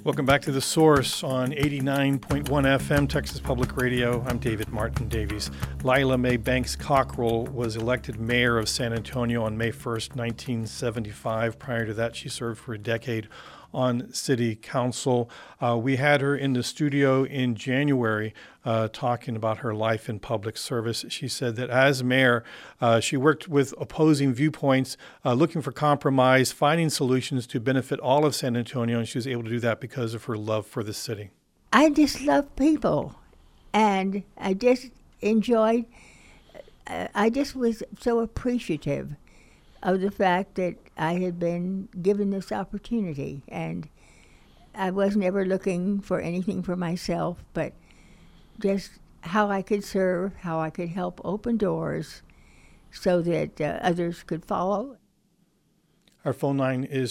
Welcome back to The Source on 89.1 FM, Texas Public Radio. I'm David Martin Davies. Lila Mae Banks Cockrell was elected mayor of San Antonio on May 1st, 1975. Prior to that, she served for a decade on city council. We had her in the studio in January talking about her life in public service. She said that as mayor, she worked with opposing viewpoints, looking for compromise, finding solutions to benefit all of San Antonio, and she was able to do that because of her love for the city. I just love people, and I just enjoyed, I just was so appreciative of the fact that I had been given this opportunity, and I wasn't ever looking for anything for myself, but just how I could serve, how I could help open doors so that others could follow. Our phone line is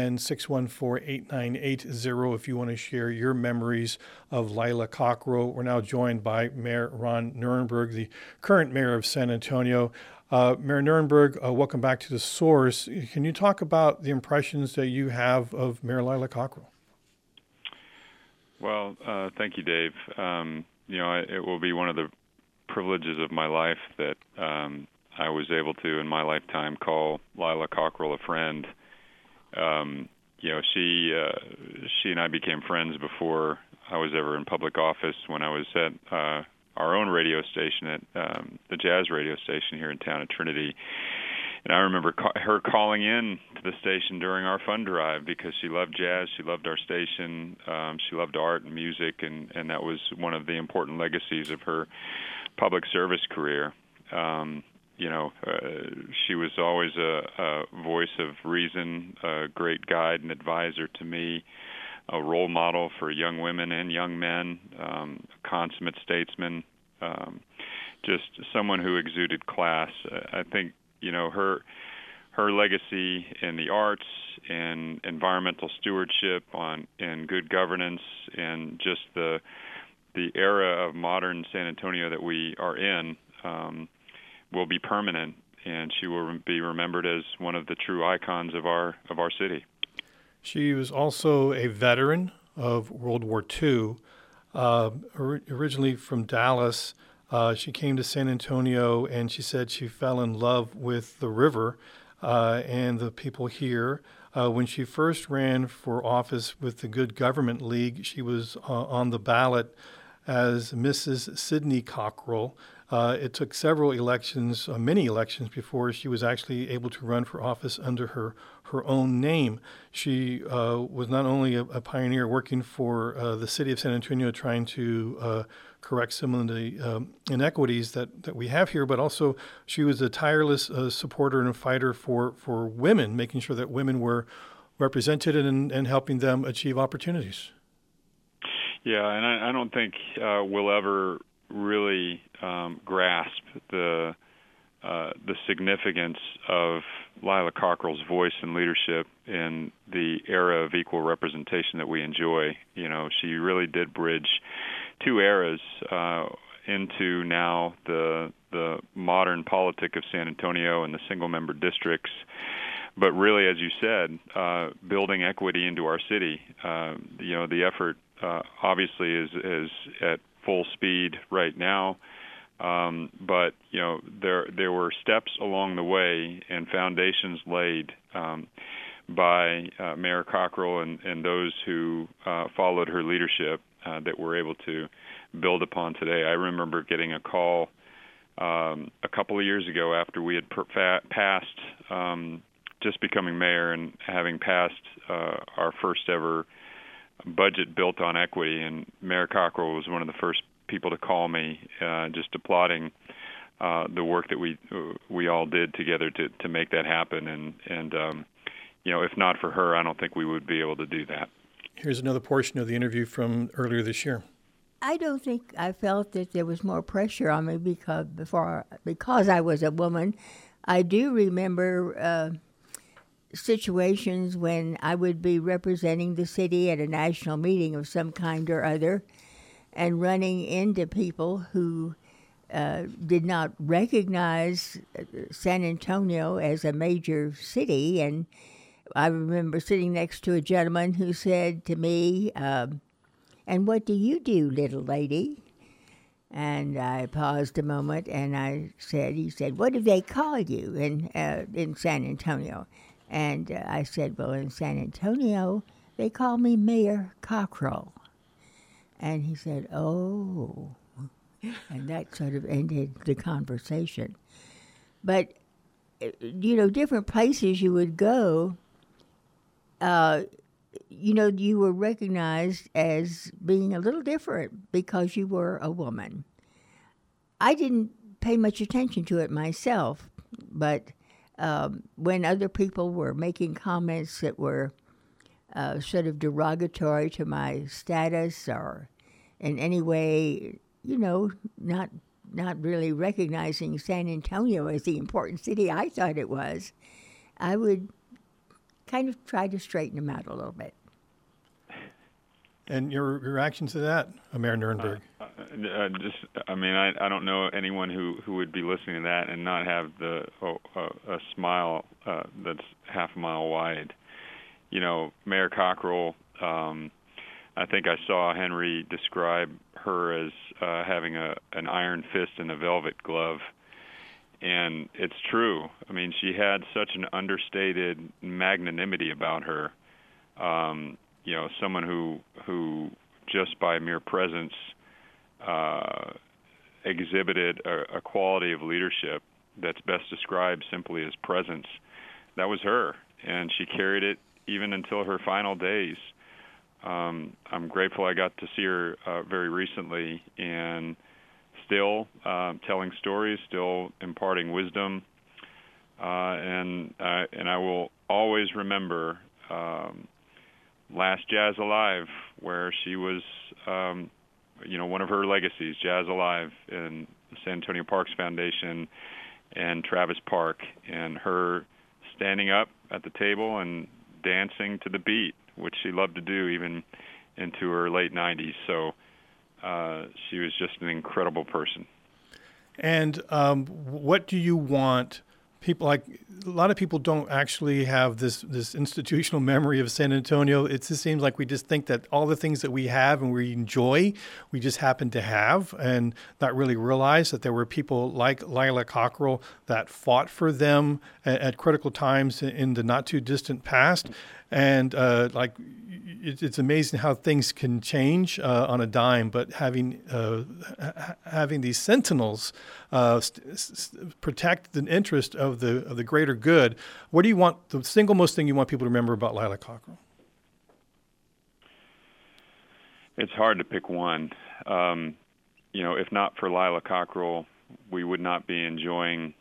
210-614-8980 if you want to share your memories of Lila Cockrell. We're now joined by Mayor Ron Nirenberg, the current mayor of San Antonio. Mayor Nirenberg, welcome back to The Source. Can you talk about the impressions that you have of Mayor Lila Cockrell? Well, thank you, Dave. It will be one of the privileges of my life that I was able to, in my lifetime, call Lila Cockrell a friend. She and I became friends before I was ever in public office when I was at our own radio station at the jazz radio station here in town at Trinity. And I remember her calling in to the station during our fund drive because she loved jazz, she loved our station, she loved art and music, and that was one of the important legacies of her public service career. She was always a voice of reason, a great guide and advisor to me, a role model for young women and young men, a consummate statesman, just someone who exuded class. I think, her legacy in the arts and environmental stewardship and good governance and just the era of modern San Antonio that we are in will be permanent, and she will be remembered as one of the true icons of our city. She was also a veteran of World War II. Originally from Dallas, she came to San Antonio, and she said she fell in love with the river and the people here. When she first ran for office with the Good Government League, she was on the ballot as Mrs. Sidney Cockrell. It took several elections, many elections, before she was actually able to run for office under her own name. She was not only a pioneer working for the city of San Antonio, trying to correct some of the inequities that we have here, but also she was a tireless supporter and fighter for women, making sure that women were represented and helping them achieve opportunities. Yeah, and I don't think we'll ever really grasp the significance of Lila Cockrell's voice and leadership in the era of equal representation that we enjoy. She really did bridge two eras into now the modern politic of San Antonio and the single-member districts. But really, as you said, building equity into our city. The effort obviously is at full speed right now. But there were steps along the way and foundations laid by Mayor Cockrell and those who followed her leadership that we're able to build upon today. I remember getting a call a couple of years ago after we had passed just becoming mayor and having passed our first ever budget built on equity, and Mayor Cockrell was one of the first people to call me, just applauding the work that we all did together to make that happen. And if not for her, I don't think we would be able to do that. Here's another portion of the interview from earlier this year. I don't think I felt that there was more pressure on me because I was a woman. I do remember situations when I would be representing the city at a national meeting of some kind or other and running into people who did not recognize San Antonio as a major city and I remember sitting next to a gentleman who said to me, "And what do you do, little lady?" And I paused a moment, and he said, "What do they call you in San Antonio?" And I said, "Well, in San Antonio, they call me Mayor Cockrell." And he said, "Oh," and that sort of ended the conversation. But different places you would go, you were recognized as being a little different because you were a woman. I didn't pay much attention to it myself, but when other people were making comments that were sort of derogatory to my status or in any way, not really recognizing San Antonio as the important city I thought it was, I would kind of try to straighten them out a little bit. And your reaction to that, Mayor Nirenberg? I don't know anyone who would be listening to that and not have a smile that's half a mile wide. Mayor Cockrell, I think I saw Henry describe her as having an iron fist and a velvet glove. And it's true. I mean, she had such an understated magnanimity about her. Someone who just by mere presence exhibited a quality of leadership that's best described simply as presence. That was her, and she carried it even until her final days. I'm grateful I got to see her very recently, and still telling stories, still imparting wisdom, and I will always remember Last Jazz Alive, where she was, one of her legacies, Jazz Alive, in the San Antonio Parks Foundation and Travis Park, and her standing up at the table and dancing to the beat, which she loved to do even into her late 90s. So she was just an incredible person. And what do you want people, like a lot of people don't actually have this institutional memory of San Antonio. It just seems like we just think that all the things that we have and we enjoy, we just happen to have and not really realize that there were people like Lila Cockrell that fought for them at critical times in the not too distant past. And it's amazing how things can change on a dime. But having these sentinels protect the interest of the greater good. What do you want? The single most thing you want people to remember about Lila Cockrell? It's hard to pick one. If not for Lila Cockrell, we would not be enjoying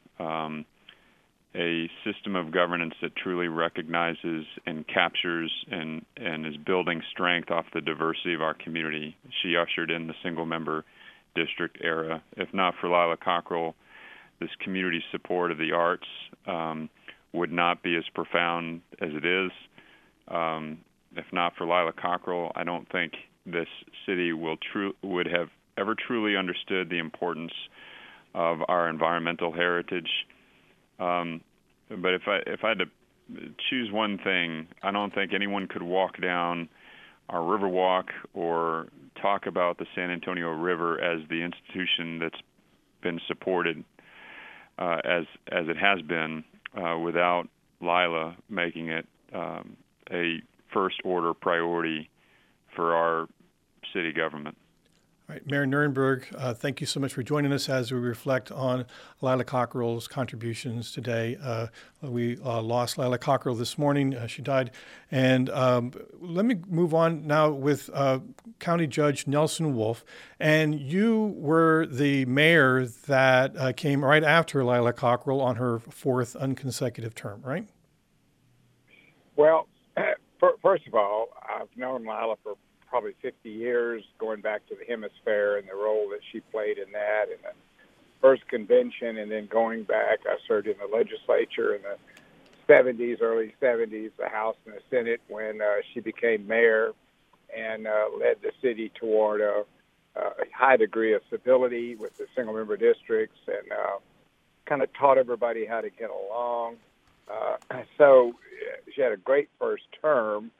a system of governance that truly recognizes and captures and is building strength off the diversity of our community. She ushered in the single-member district era. If not for Lila Cockrell, this community support of the arts would not be as profound as it is. If not for Lila Cockrell, I don't think this city would have ever truly understood the importance of our environmental heritage. But if I had to choose one thing, I don't think anyone could walk down our Riverwalk or talk about the San Antonio River as the institution that's been supported as it has been without Lila making it a first-order priority for our city government. All right, Mayor Nirenberg, thank you so much for joining us as we reflect on Lila Cockrell's contributions today. We lost Lila Cockrell this morning. She died. And let me move on now with County Judge Nelson Wolff. And you were the mayor that came right after Lila Cockrell on her fourth unconsecutive term, right? Well, first of all, I've known Lila for probably 50 years, going back to the Hemisphere and the role that she played in that, and the first convention, and then going back, I served in the legislature in the 70s, early 70s, the House and the Senate, when she became mayor and led the city toward a high degree of civility with the single-member districts and kind of taught everybody how to get along. So she had a great first term,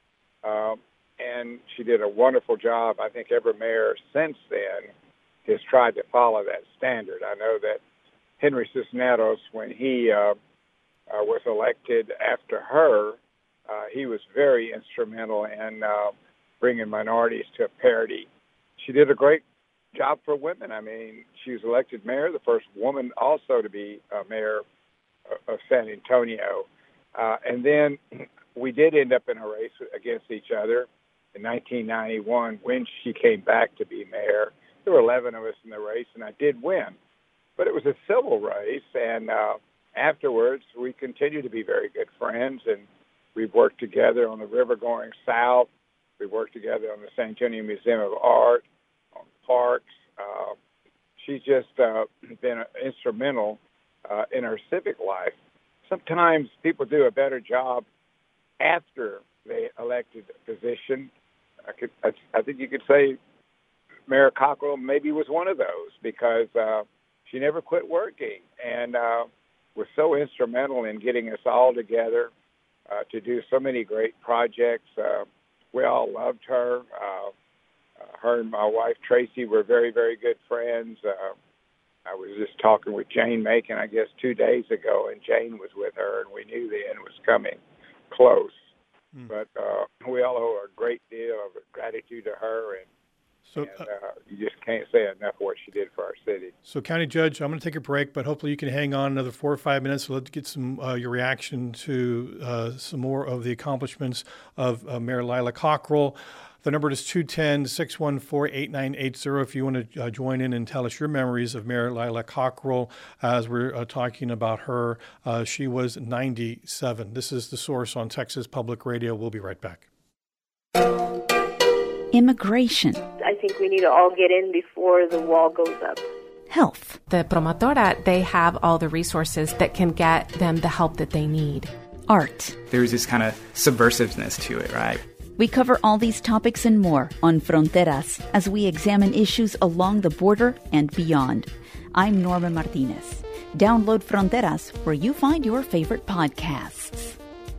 and she did a wonderful job. I think every mayor since then has tried to follow that standard. I know that Henry Cisneros, when he was elected after her, he was very instrumental in bringing minorities to a parity. She did a great job for women. I mean, she was elected mayor, the first woman also to be mayor of San Antonio. And then we did end up in a race against each other in 1991 when she came back to be mayor. There were 11 of us in the race, and I did win. But it was a civil race, and afterwards we continued to be very good friends, and we've worked together on the river going south. We worked together on the San Antonio Museum of Art, on parks. She's just been instrumental in her civic life. Sometimes people do a better job after they elected a position. I think you could say Mayor Cockrell maybe was one of those, because she never quit working and was so instrumental in getting us all together to do so many great projects. We all loved her. Her and my wife, Tracy, were very, very good friends. I was just talking with Jane Macon, I guess, 2 days ago, and Jane was with her, and we knew the end was coming close. But we all owe a great deal of gratitude to her, and you just can't say enough what she did for our city. So, County Judge, I'm going to take a break, but hopefully you can hang on another 4 or 5 minutes. So let's get some your reaction to some more of the accomplishments of Mayor Lila Cockrell. The number is 210-614-8980 if you want to join in and tell us your memories of Mayor Lila Cockrell as we're talking about her. She was 97. This is The Source on Texas Public Radio. We'll be right back. Immigration. I think we need to all get in before the wall goes up. Health. The Promotora, they have all the resources that can get them the help that they need. Art. There's this kind of subversiveness to it, right? We cover all these topics and more on Fronteras as we examine issues along the border and beyond. I'm Norma Martinez. Download Fronteras where you find your favorite podcasts.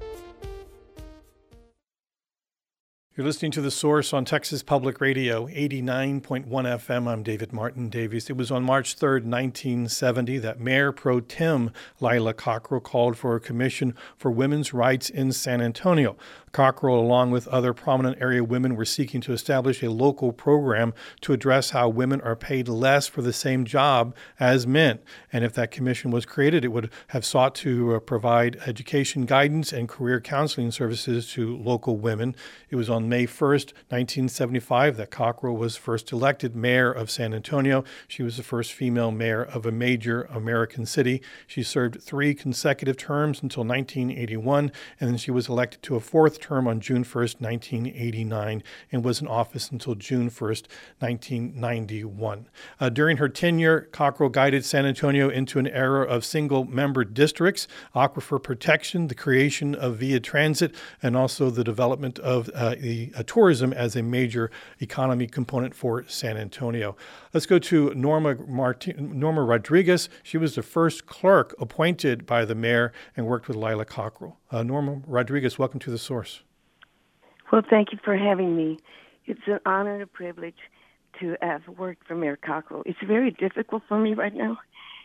You're listening to The Source on Texas Public Radio, 89.1 FM. I'm David Martin Davies. It was on March 3rd, 1970, that Mayor Pro Tem Lila Cockrell called for a commission for women's rights in San Antonio. Cockrell, along with other prominent area women, were seeking to establish a local program to address how women are paid less for the same job as men. And if that commission was created, it would have sought to provide education guidance and career counseling services to local women. It was on May 1st, 1975, that Cockrell was first elected mayor of San Antonio. She was the first female mayor of a major American city. She served 3 consecutive terms until 1981, and then she was elected to a 4th term on June 1st, 1989, and was in office until June 1st, 1991. During her tenure, Cockrell guided San Antonio into an era of single-member districts, aquifer protection, the creation of via transit, and also the development of the tourism as a major economy component for San Antonio. Let's go to Norma Rodriguez. She was the first clerk appointed by the mayor and worked with Lila Cockrell. Norma Rodriguez, welcome to The Source. Well, thank you for having me. It's an honor and a privilege to have worked for Mayor Cockrell. It's very difficult for me right now.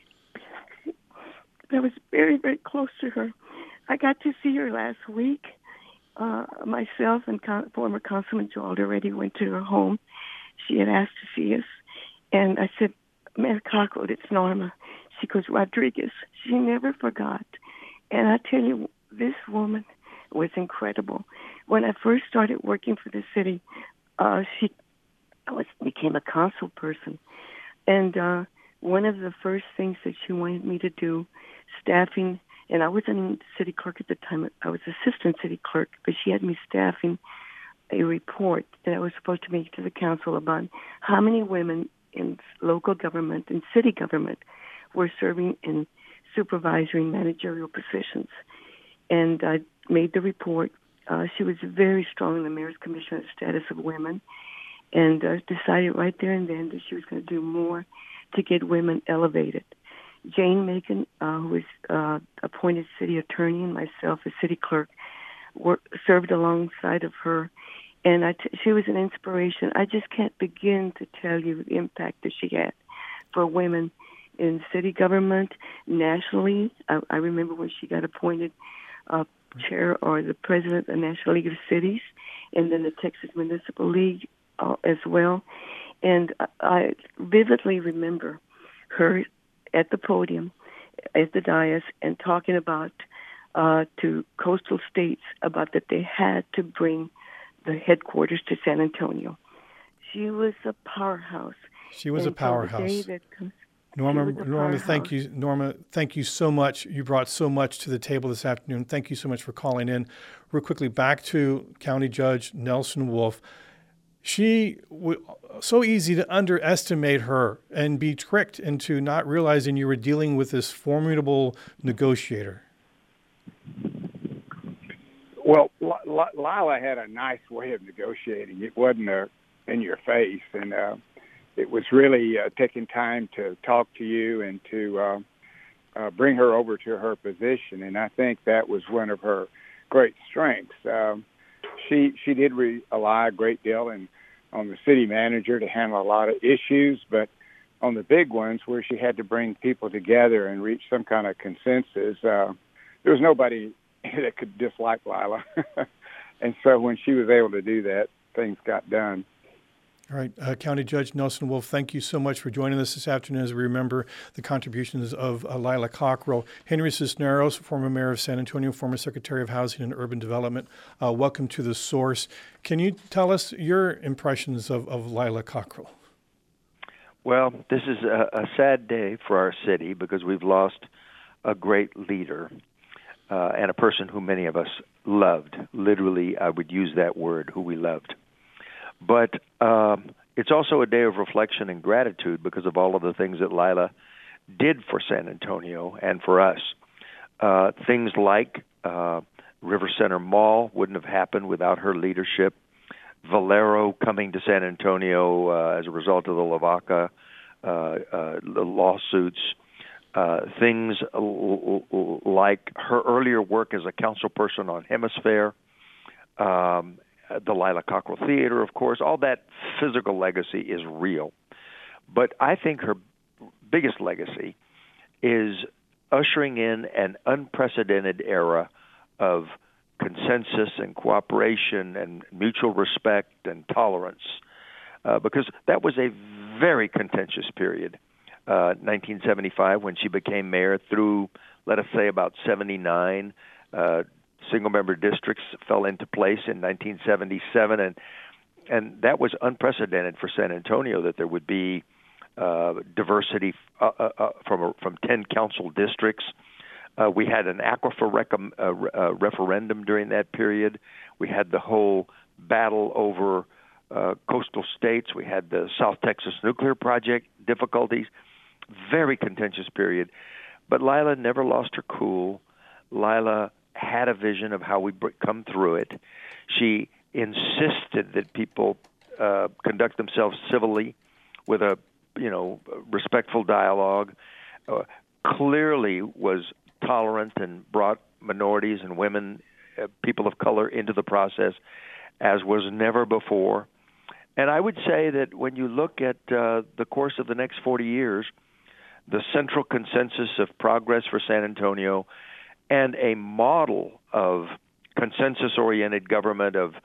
I was very, very close to her. I got to see her last week. Myself and former Councilman Joe already went to her home. She had asked to see us. And I said, Mayor Cockrell, it's Norma. She goes, Rodriguez. She never forgot. And I tell you, this woman was incredible. When I first started working for the city, I became a council person. And one of the first things that she wanted me to do, staffing, and I wasn't city clerk at the time. I was assistant city clerk, but she had me staffing a report that I was supposed to make to the council about how many women in local government and city government were serving in supervisory and managerial positions. And I made the report. She was very strong in the Mayor's Commission on the Status of Women, and decided right there and then that she was going to do more to get women elevated. Jane Macon, who was appointed city attorney, and myself as city clerk, served alongside of her. And she was an inspiration. I just can't begin to tell you the impact that she had for women in city government, nationally. I remember when she got appointed chair or the president of the National League of Cities, and then the Texas Municipal League as well. And I vividly remember her at the podium, at the dais, and talking about to coastal states about that they had to bring the headquarters to San Antonio. She was a powerhouse. She was a powerhouse. Norma, thank you. Norma, thank you so much. You brought so much to the table this afternoon. Thank you so much for calling in. Real quickly, back to County Judge Nelson Wolff. So easy to underestimate her and be tricked into not realizing you were dealing with this formidable negotiator. Well, Lila had a nice way of negotiating. It wasn't in your face, and it was really taking time to talk to you and to bring her over to her position. And I think that was one of her great strengths. She did rely a great deal on the city manager to handle a lot of issues, but on the big ones where she had to bring people together and reach some kind of consensus, there was nobody that could dislike Lila. And so when she was able to do that, things got done. All right. County Judge Nelson Wolff, thank you so much for joining us this afternoon as we remember the contributions of Lila Cockrell. Henry Cisneros, former mayor of San Antonio, former Secretary of Housing and Urban Development. Welcome to The Source. Can you tell us your impressions of Lila Cockrell? Well, this is a sad day for our city because we've lost a great leader and a person who many of us loved. Literally, I would use that word, who we loved. But it's also a day of reflection and gratitude because of all of the things that Lila did for San Antonio and for us. Things like River Center Mall wouldn't have happened without her leadership. Valero coming to San Antonio as a result of the Lavaca lawsuits. Things like her earlier work as a council person on Hemisphere. The Lila Cockrell Theater, of course, all that physical legacy is real. But I think her biggest legacy is ushering in an unprecedented era of consensus and cooperation and mutual respect and tolerance, because that was a very contentious period, 1975 when she became mayor through, let us say, about 79. Single-member districts fell into place in 1977, and that was unprecedented for San Antonio, that there would be diversity from 10 council districts. We had an aquifer referendum during that period. We had the whole battle over coastal states. We had the South Texas nuclear project difficulties. Very contentious period. But Lila never lost her cool. Lila had a vision of how we come through it. She insisted that people conduct themselves civilly with a respectful dialogue, clearly was tolerant and brought minorities and women, people of color into the process as was never before. And I would say that when you look at the course of the next 40 years, the central consensus of progress for San Antonio and a model of consensus-oriented government, of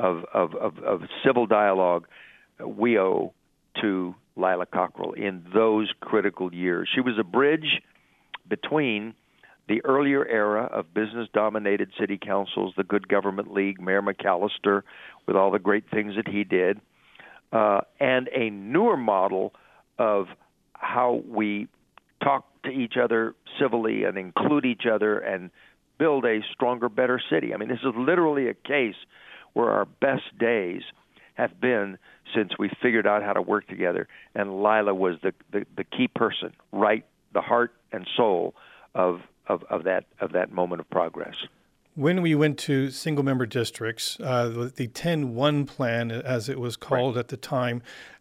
civil dialogue, we owe to Lila Cockrell in those critical years. She was a bridge between the earlier era of business-dominated city councils, the Good Government League, Mayor McAllister, with all the great things that he did, and a newer model of how we talk to each other civilly and include each other and build a stronger, better city. I mean, this is literally a case where our best days have been since we figured out how to work together, and Lila was the key person, right, the heart and soul of that moment of progress. When we went to single-member districts, the 10-1 plan, as it was called at the time,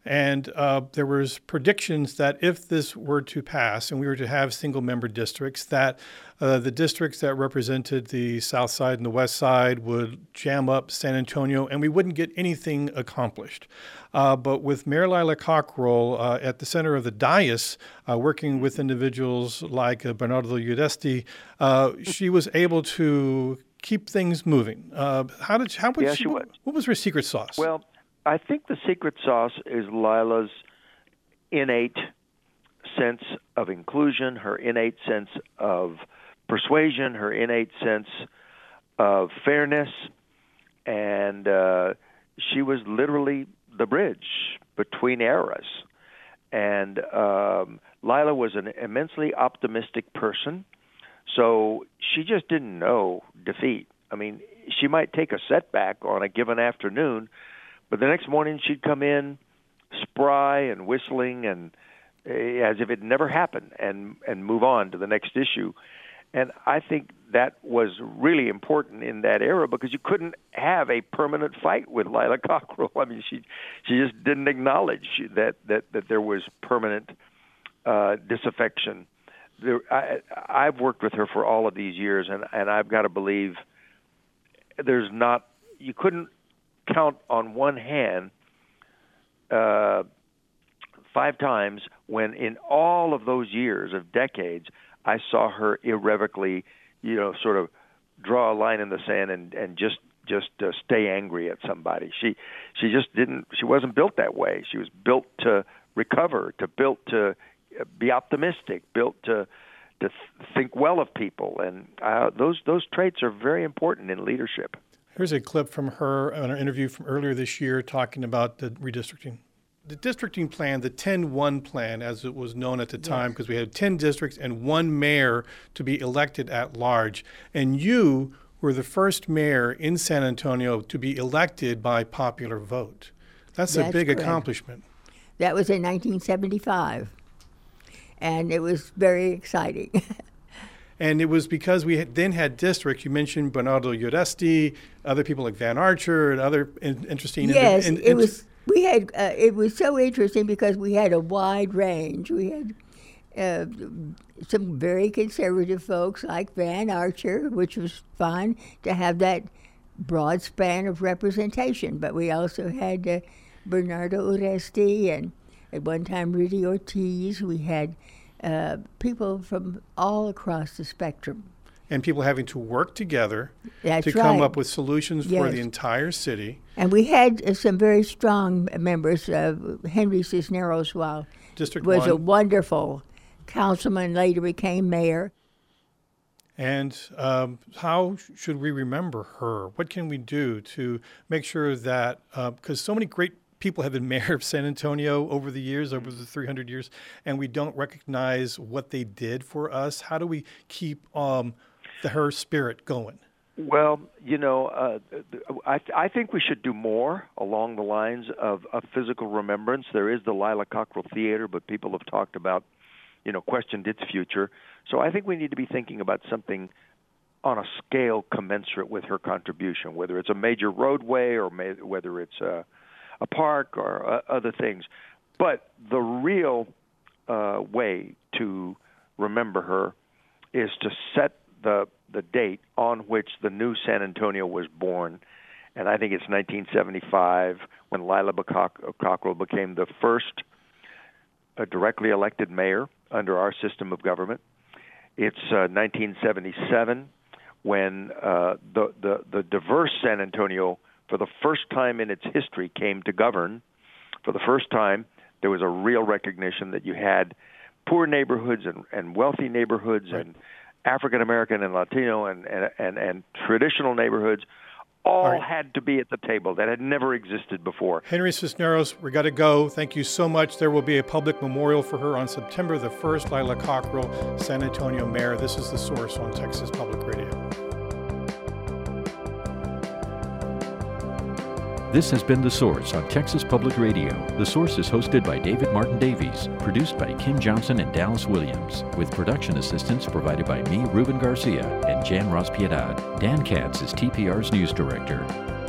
And there was predictions that if this were to pass and we were to have single-member districts, that the districts that represented the South Side and the West Side would jam up San Antonio and we wouldn't get anything accomplished. But with Mayor Lila Cockrell at the center of the dais, working with individuals like Bernardo Uresti, she was able to keep things moving. What was her secret sauce? Well, I think the secret sauce is Lila's innate sense of inclusion, her innate sense of persuasion, her innate sense of fairness, and she was literally the bridge between eras. And Lila was an immensely optimistic person, so she just didn't know defeat. I mean, she might take a setback on a given afternoon, but the next morning she'd come in spry and whistling and as if it never happened and move on to the next issue. And I think that was really important in that era because you couldn't have a permanent fight with Lila Cockrell. I mean, she just didn't acknowledge that there was permanent disaffection. I've worked with her for all of these years, and I've got to believe you couldn't count on one hand 5 times when in all of those years of decades I saw her irrevocably, sort of draw a line in the sand and just stay angry at somebody. She just didn't. She wasn't built that way. She was built to recover, built to be optimistic, built to think well of people, and those traits are very important in leadership. Here's a clip from her on an interview from earlier this year talking about the redistricting. The districting plan, the 10-1 plan, as it was known at the time, because we had 10 districts and 1 mayor to be elected at large. And you were the first mayor in San Antonio to be elected by popular vote. That's a big accomplishment. That was in 1975. And it was very exciting. And it was because we then had districts. You mentioned Bernardo Uresti, other people like Van Archer, and other interesting. Yes, it was. We had. It was so interesting because we had a wide range. We had some very conservative folks like Van Archer, which was fun to have that broad span of representation. But we also had Bernardo Uresti and at one time Rudy Ortiz. We had people from all across the spectrum. And people having to work together come up with solutions for the entire city. And we had some very strong members. Henry Cisneros was a wonderful councilman, later became mayor. And how should we remember her? What can we do to make sure that, because so many great people have been mayor of San Antonio over the years, over the 300 years, and we don't recognize what they did for us. How do we keep her spirit going? Well, I think we should do more along the lines of physical remembrance. There is the Lila Cockrell Theater, but people have talked about, questioned its future. So I think we need to be thinking about something on a scale commensurate with her contribution, whether it's a major roadway or whether it's a park or other things. But the real way to remember her is to set the date on which the new San Antonio was born. And I think it's 1975 when Lila Cockrell became the first directly elected mayor under our system of government. It's 1977 when the diverse San Antonio, for the first time in its history, came to govern. For the first time, there was a real recognition that you had poor neighborhoods and wealthy neighborhoods and African American and Latino and traditional neighborhoods all had to be at the table. That had never existed before. Henry Cisneros, we got to go. Thank you so much. There will be a public memorial for her on September the 1st. Lila Cockrell, San Antonio mayor. This is The Source on Texas Public Radio. This has been The Source on Texas Public Radio. The Source is hosted by David Martin Davies, produced by Kim Johnson and Dallas Williams, with production assistance provided by me, Ruben Garcia, and Jan Rospiedad. Dan Katz is TPR's news director.